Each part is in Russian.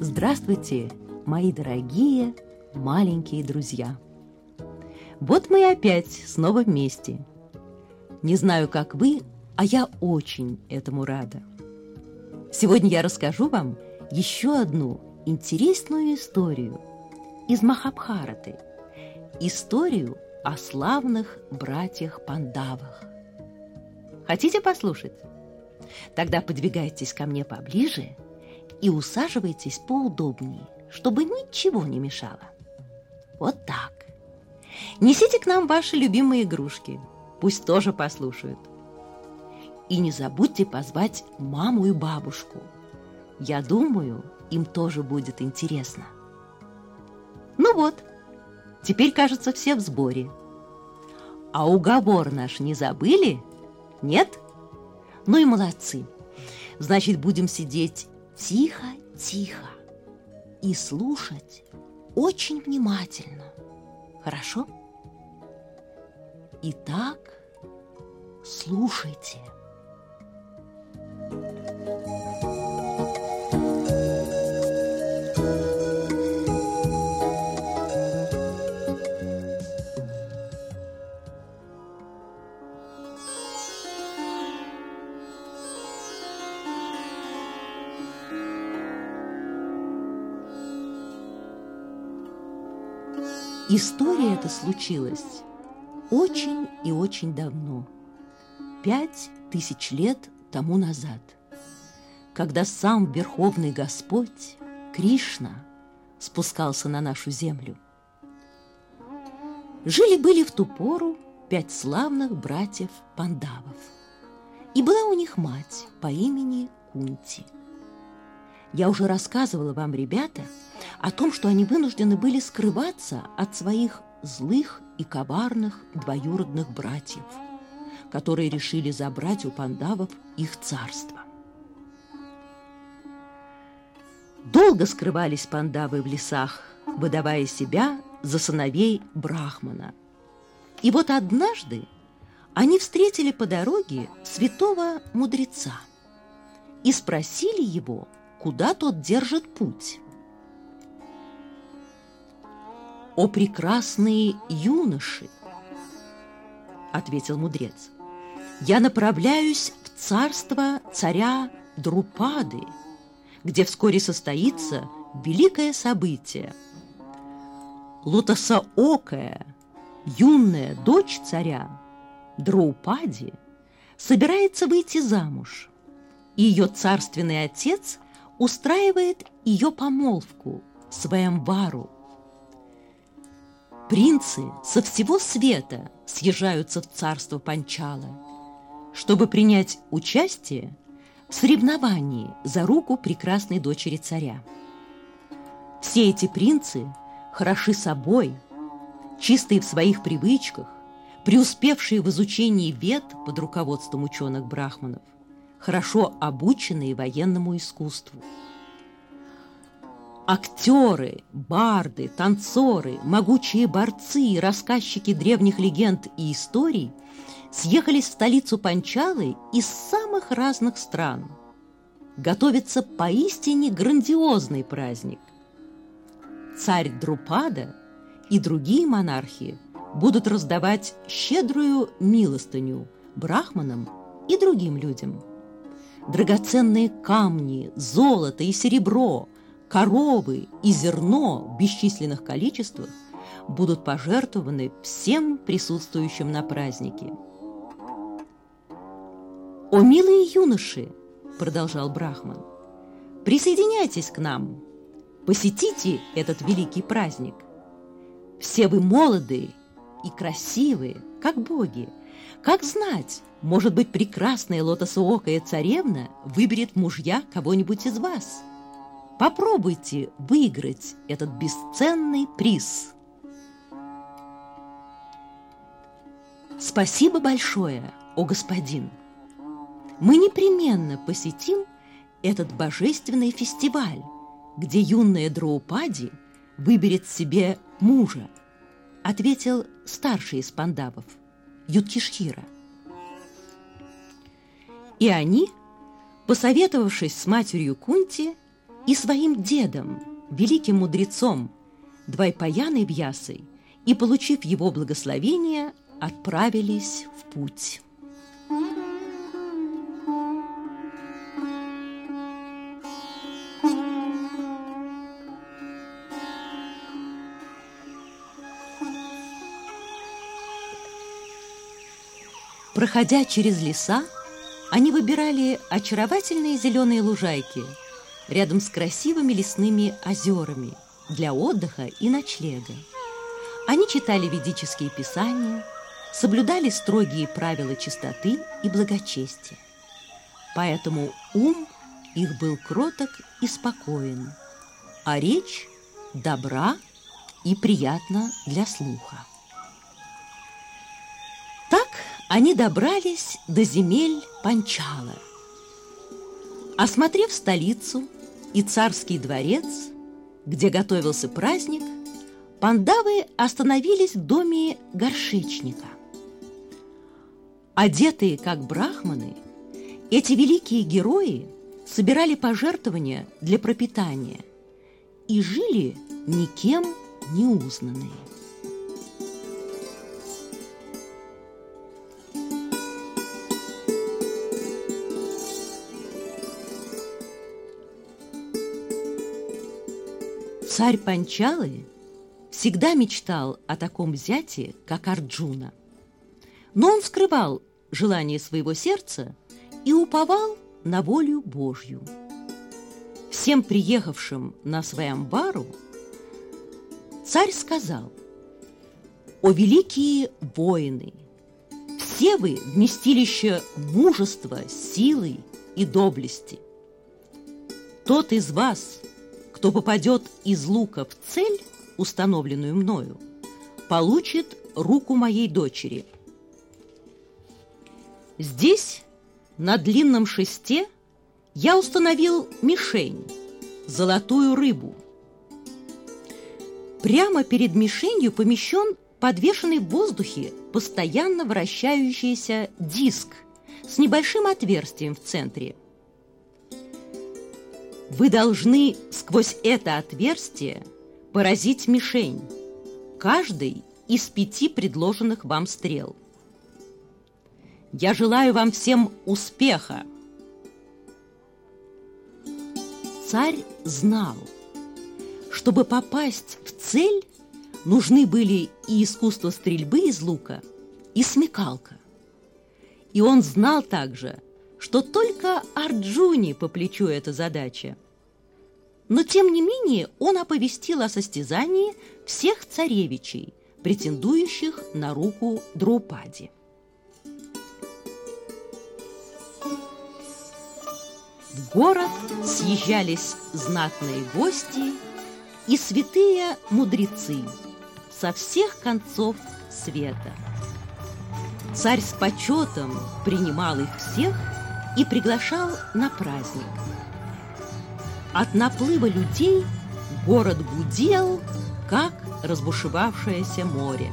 Здравствуйте, мои дорогие маленькие друзья! Вот мы опять снова вместе. Не знаю, как вы, а я очень этому рада. Сегодня я расскажу вам еще одну интересную историю из Махабхараты. Историю о славных братьях-пандавах. Хотите послушать? Тогда подвигайтесь ко мне поближе и усаживайтесь поудобнее, чтобы ничего не мешало. Вот так. Несите к нам ваши любимые игрушки, пусть тоже послушают. И не забудьте позвать маму и бабушку. Я думаю, им тоже будет интересно. Ну вот, теперь, кажется, все в сборе. А уговор наш не забыли? Нет? Ну и молодцы. Значит, будем сидеть тихо-тихо и слушать очень внимательно. Хорошо? Итак, слушайте. История эта случилась очень и очень давно, 5000 лет тому назад, когда сам Верховный Господь Кришна спускался на нашу землю. Жили-были в ту пору 5 славных братьев-пандавов, и была у них мать по имени Кунти. Я уже рассказывала вам, ребята, о том, что они вынуждены были скрываться от своих злых и коварных двоюродных братьев, которые решили забрать у пандавов их царство. Долго скрывались пандавы в лесах, выдавая себя за сыновей Брахмана. И вот однажды они встретили по дороге святого мудреца и спросили его, куда тот держит путь. «О прекрасные юноши!» – ответил мудрец. «Я направляюсь в царство царя Друпады, где вскоре состоится великое событие. Лотосоокая, юная дочь царя Друпади собирается выйти замуж, и ее царственный отец устраивает ее помолвку Сваямвару. Принцы со всего света съезжаются в царство Панчала, чтобы принять участие в соревновании за руку прекрасной дочери царя. Все эти принцы хороши собой, чистые в своих привычках, преуспевшие в изучении вед под руководством ученых-брахманов, хорошо обученные военному искусству. Актеры, барды, танцоры, могучие борцы, рассказчики древних легенд и историй съехались в столицу Панчалы из самых разных стран. Готовится поистине грандиозный праздник. Царь Друпада и другие монархи будут раздавать щедрую милостыню брахманам и другим людям. Драгоценные камни, золото и серебро, коровы и зерно в бесчисленных количествах будут пожертвованы всем присутствующим на празднике. «О, милые юноши!» – продолжал Брахман. «Присоединяйтесь к нам, посетите этот великий праздник. Все вы молодые и красивые, как боги. Как знать, может быть, прекрасная лотосоокая царевна выберет в мужья кого-нибудь из вас. Попробуйте выиграть этот бесценный приз». «Спасибо большое, о господин! Мы непременно посетим этот божественный фестиваль, где юная Драупади выберет себе мужа», ответил старший из пандавов, Юдхиштхира. И они, посоветовавшись с матерью Кунти, и своим дедом, великим мудрецом Двайпаяной Вьясой, и, получив его благословение, отправились в путь. Проходя через леса, они выбирали очаровательные зеленые лужайки рядом с красивыми лесными озерами для отдыха и ночлега. Они читали ведические писания, соблюдали строгие правила чистоты и благочестия. Поэтому ум их был кроток и спокоен, а речь добра и приятна для слуха. Так они добрались до земель Панчала. Осмотрев столицу и царский дворец, где готовился праздник, пандавы остановились в доме горшечника. Одетые как брахманы, эти великие герои собирали пожертвования для пропитания и жили никем не узнанные. Царь Панчалы всегда мечтал о таком зяте, как Арджуна. Но он скрывал желание своего сердца и уповал на волю Божью. Всем приехавшим на Сваямбару царь сказал: «О великие воины! Все вы вместилище мужества, силы и доблести. Тот из вас, кто попадет из лука в цель, установленную мною, получит руку моей дочери. Здесь, на длинном шесте, я установил мишень, золотую рыбу. Прямо перед мишенью помещен подвешенный в воздухе постоянно вращающийся диск с небольшим отверстием в центре. Вы должны сквозь это отверстие поразить мишень, каждый из 5 предложенных вам стрел. Я желаю вам всем успеха». Царь знал, чтобы попасть в цель, нужны были и искусство стрельбы из лука, и смекалка. И он знал также, что только Арджуне по плечу эта задача. Но, тем не менее, он оповестил о состязании всех царевичей, претендующих на руку Драупади. В город съезжались знатные гости и святые мудрецы со всех концов света. Царь с почетом принимал их всех и приглашал на праздник. От наплыва людей город гудел, как разбушевавшееся море.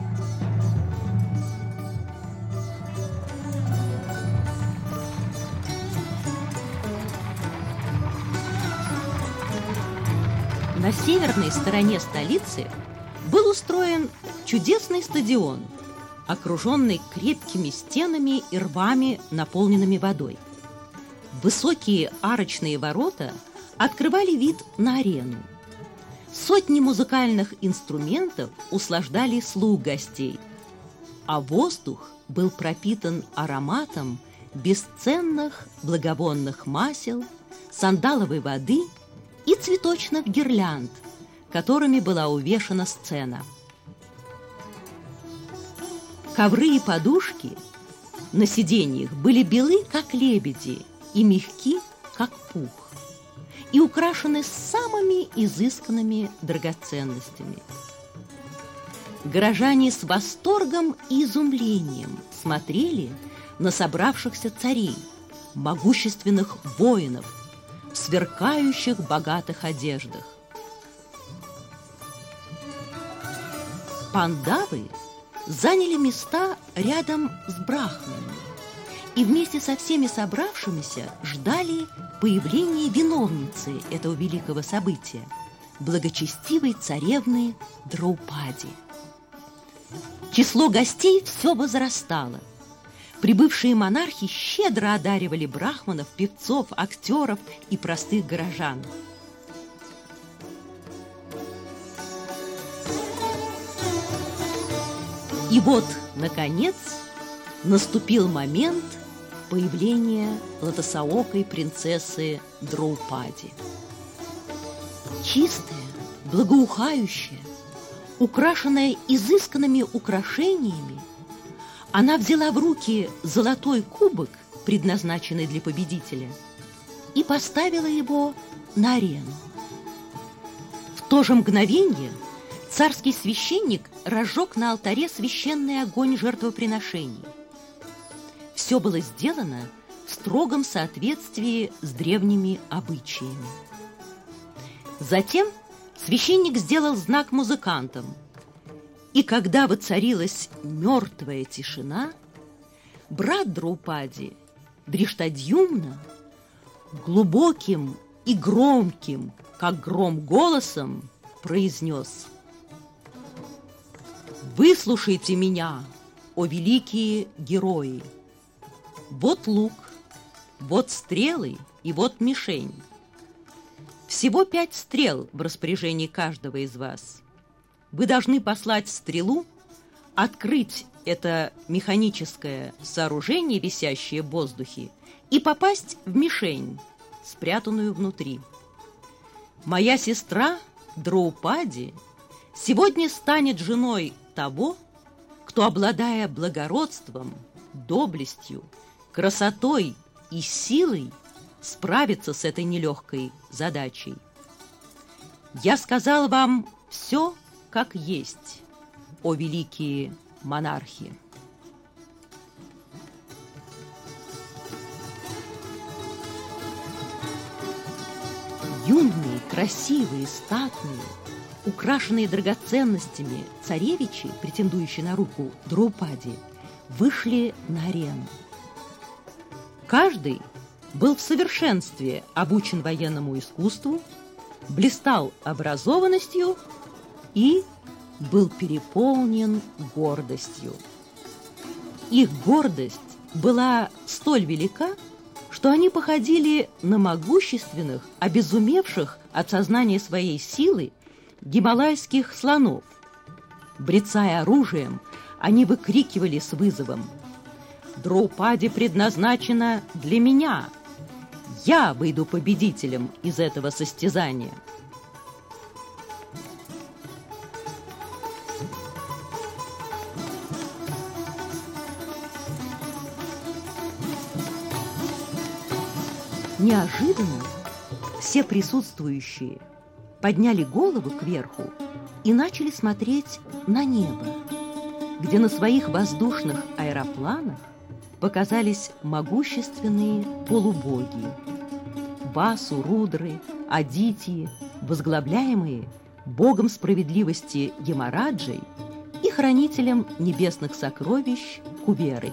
На северной стороне столицы был устроен чудесный стадион, окруженный крепкими стенами и рвами, наполненными водой. Высокие арочные ворота открывали вид на арену. Сотни музыкальных инструментов услаждали слух гостей, а воздух был пропитан ароматом бесценных благовонных масел, сандаловой воды и цветочных гирлянд, которыми была увешана сцена. Ковры и подушки на сиденьях были белы, как лебеди, и мягки, как пух, и украшены самыми изысканными драгоценностями. Горожане с восторгом и изумлением смотрели на собравшихся царей, могущественных воинов, в сверкающих богатых одеждах. Пандавы заняли места рядом с брахманами и вместе со всеми собравшимися ждали появления виновницы этого великого события, благочестивой царевны Драупади. Число гостей все возрастало. Прибывшие монархи щедро одаривали брахманов, певцов, актеров и простых горожан. И вот, наконец, наступил момент появления лотосоокой принцессы Драупади. Чистая, благоухающая, украшенная изысканными украшениями, она взяла в руки золотой кубок, предназначенный для победителя, и поставила его на арену. В то же мгновение царский священник разжег на алтаре священный огонь жертвоприношений. Все было сделано в строгом соответствии с древними обычаями. Затем священник сделал знак музыкантам, и когда воцарилась мертвая тишина, брат Драупади, Дриштадьюмна, глубоким и громким, как гром, голосом произнес: «Выслушайте меня, о великие герои! Вот лук, вот стрелы и вот мишень. Всего 5 стрел в распоряжении каждого из вас. Вы должны послать стрелу, открыть это механическое сооружение, висящее в воздухе, и попасть в мишень, спрятанную внутри. Моя сестра Драупади сегодня станет женой того, кто, обладая благородством, доблестью, красотой и силой, справится с этой нелегкой задачей. Я сказал вам все, как есть, о великие монархи». Юные, красивые, статные, украшенные драгоценностями царевичи, претендующие на руку Драупади, вышли на арену. Каждый был в совершенстве обучен военному искусству, блистал образованностью и был переполнен гордостью. Их гордость была столь велика, что они походили на могущественных, обезумевших от сознания своей силы гималайских слонов. Брецая оружием, они выкрикивали с вызовом: «Драупади предназначена для меня! Я выйду победителем из этого состязания!» Неожиданно все присутствующие подняли голову кверху и начали смотреть на небо, где на своих воздушных аэропланах показались могущественные полубоги – Васу, Рудры, Адитьи, возглавляемые богом справедливости Ямараджей и хранителем небесных сокровищ Куберой.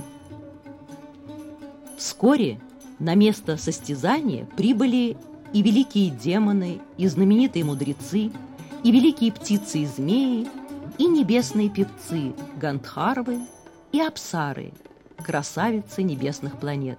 Вскоре на место состязания прибыли и великие демоны, и знаменитые мудрецы, и великие птицы и змеи, и небесные певцы Гандхарвы и Апсары, красавицы небесных планет.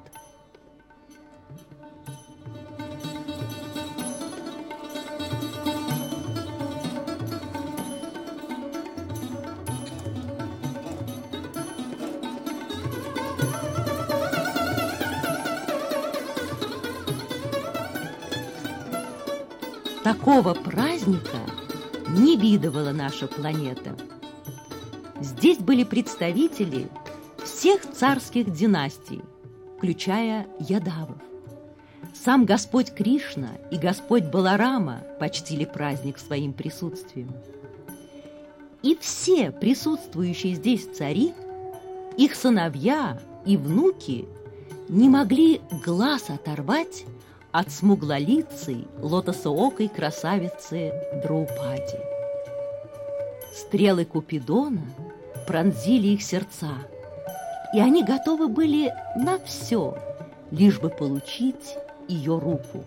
Такого праздника не видывала наша планета. Здесь были представители всех царских династий, включая Ядавов. Сам Господь Кришна и Господь Баларама почтили праздник своим присутствием. И все присутствующие здесь цари, их сыновья и внуки не могли глаз оторвать от смуглолицей, лотосоокой красавицы Драупади. Стрелы Купидона пронзили их сердца, и они готовы были на все, лишь бы получить ее руку.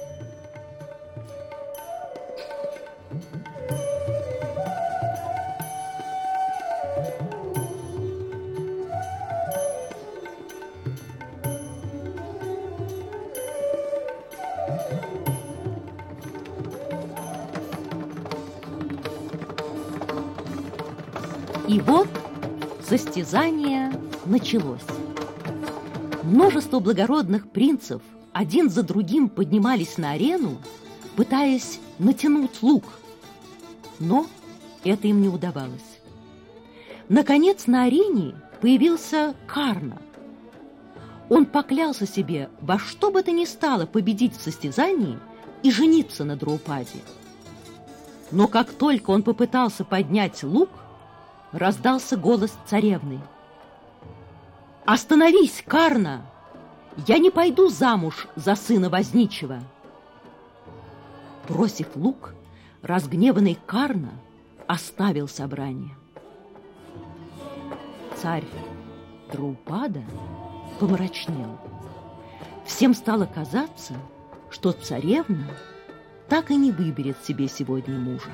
И вот состязание началось. Множество благородных принцев один за другим поднимались на арену, пытаясь натянуть лук. Но это им не удавалось. Наконец на арене появился Карна. Он поклялся себе во что бы то ни стало победить в состязании и жениться на Драупаде. Но как только он попытался поднять лук, раздался голос царевны. «Остановись, Карна! Я не пойду замуж за сына возничего!» Бросив лук, разгневанный Карна оставил собрание. Царь Драупада помрачнел. Всем стало казаться, что царевна так и не выберет себе сегодня мужа.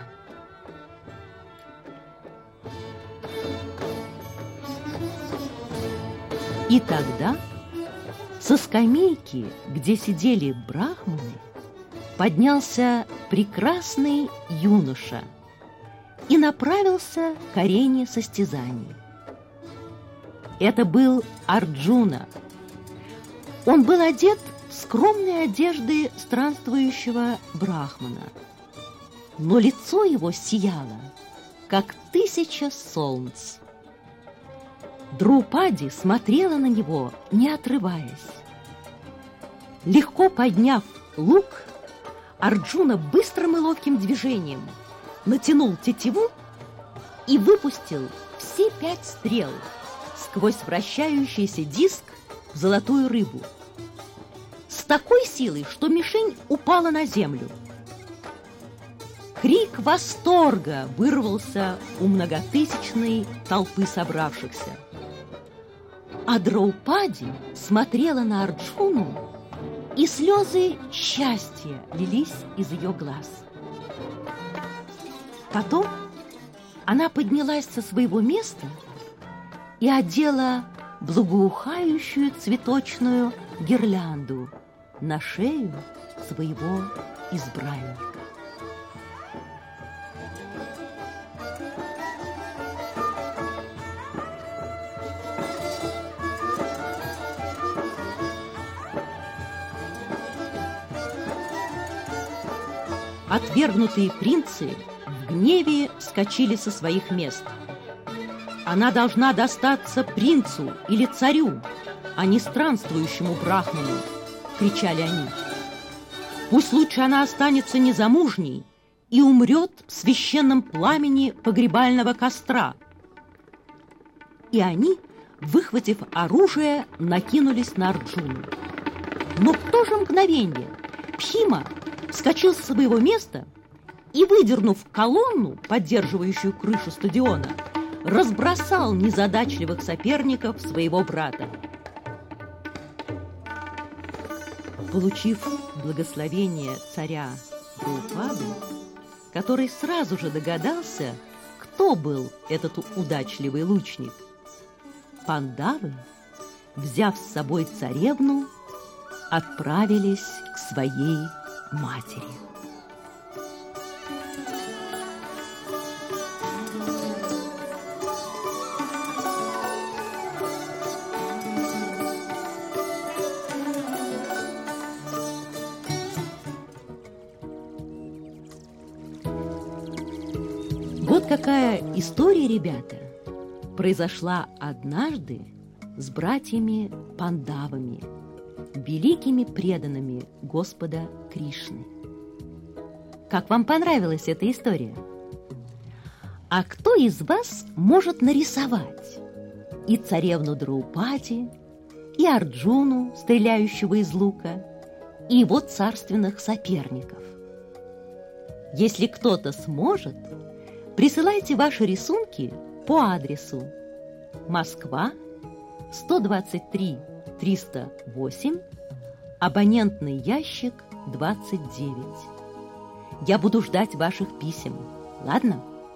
И тогда со скамейки, где сидели брахманы, поднялся прекрасный юноша и направился к арене состязаний. Это был Арджуна. Он был одет в скромные одежды странствующего брахмана, но лицо его сияло, как 1000 солнц. Драупади смотрела на него, не отрываясь. Легко подняв лук, Арджуна быстрым и ловким движением натянул тетиву и выпустил все 5 стрел сквозь вращающийся диск в золотую рыбу с такой силой, что мишень упала на землю. Крик восторга вырвался у многотысячной толпы собравшихся. А Драупади смотрела на Арджуну, и слезы счастья лились из ее глаз. Потом она поднялась со своего места и одела благоухающую цветочную гирлянду на шею своего избранника. Отвергнутые принцы в гневе вскочили со своих мест. Она должна достаться принцу или царю, а не странствующему брахману, кричали они. Пусть лучше она останется незамужней и умрет в священном пламени погребального костра. И они, выхватив оружие, накинулись на Арджуну. Но в то же мгновение Бхима вскочил со своего места и, выдернув колонну, поддерживающую крышу стадиона, разбросал незадачливых соперников своего брата. Получив благословение царя Драупады, который сразу же догадался, кто был этот удачливый лучник, пандавы, взяв с собой царевну, отправились к своей матери. Вот какая история, ребята, произошла однажды с братьями Пандавами, великими преданными Господа Кришны. Как вам понравилась эта история? А кто из вас может нарисовать и царевну Драупади, и Арджуну, стреляющего из лука, и его царственных соперников? Если кто-то сможет, присылайте ваши рисунки по адресу Москва, 123 308, абонентный ящик 29. Я буду ждать ваших писем, ладно?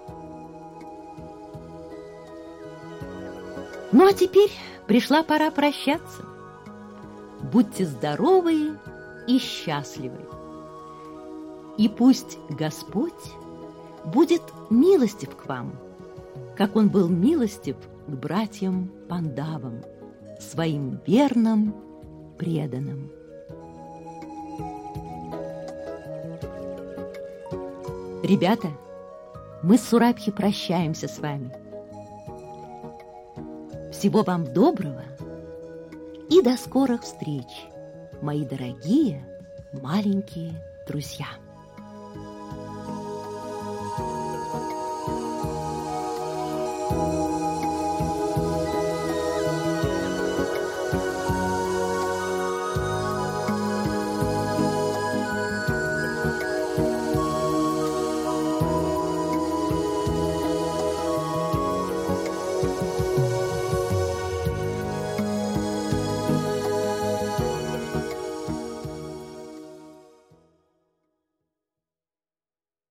Ну а теперь пришла пора прощаться. Будьте здоровы и счастливы. И пусть Господь будет милостив к вам, как Он был милостив к братьям Пандавам, своим верным преданным. Ребята, мы с Сурабхи прощаемся с вами. Всего вам доброго и до скорых встреч, мои дорогие маленькие друзья.